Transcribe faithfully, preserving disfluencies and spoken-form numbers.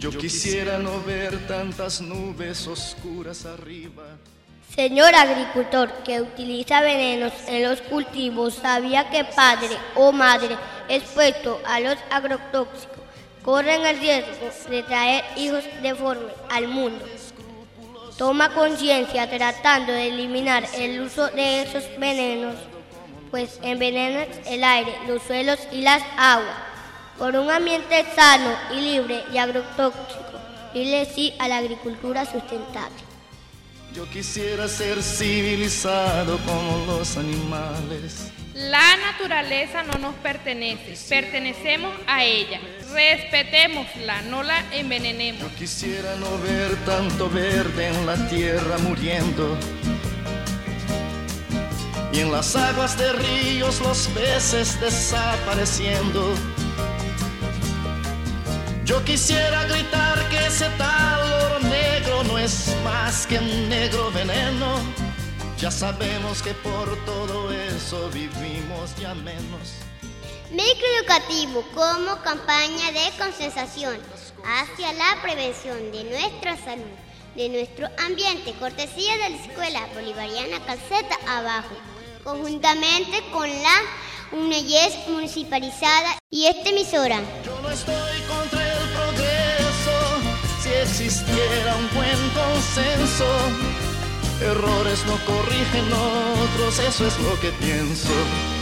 Yo quisiera no ver tantas nubes oscuras arriba. Señor agricultor que utiliza venenos en los cultivos, ¿sabía que padre o madre expuesto a los agrotóxicos corren el riesgo de traer hijos deformes al mundo? Toma conciencia tratando de eliminar el uso de esos venenos, pues envenenan el aire, los suelos y las aguas. Por un ambiente sano y libre de agrotóxicos, dile sí a la agricultura sustentable. Yo quisiera ser civilizado como los animales. La naturaleza no nos pertenece, pertenecemos a ella. Respetémosla, no la envenenemos. Yo quisiera no ver tanto verde en la tierra muriendo, y en las aguas de ríos los peces desapareciendo. Yo quisiera gritar que ese tal oro negro no es más que un negro veneno. Ya sabemos que por todo eso vivimos ya menos. Médico Educativo como campaña de concienciación hacia la prevención de nuestra salud, de nuestro ambiente, cortesía de la Escuela Bolivariana Calceta Abajo, conjuntamente con la UNEYES municipalizada y esta emisora. Yo no estoy contra el progreso, si existiera un buen consenso. Errores no corrigen otros, eso es lo que pienso.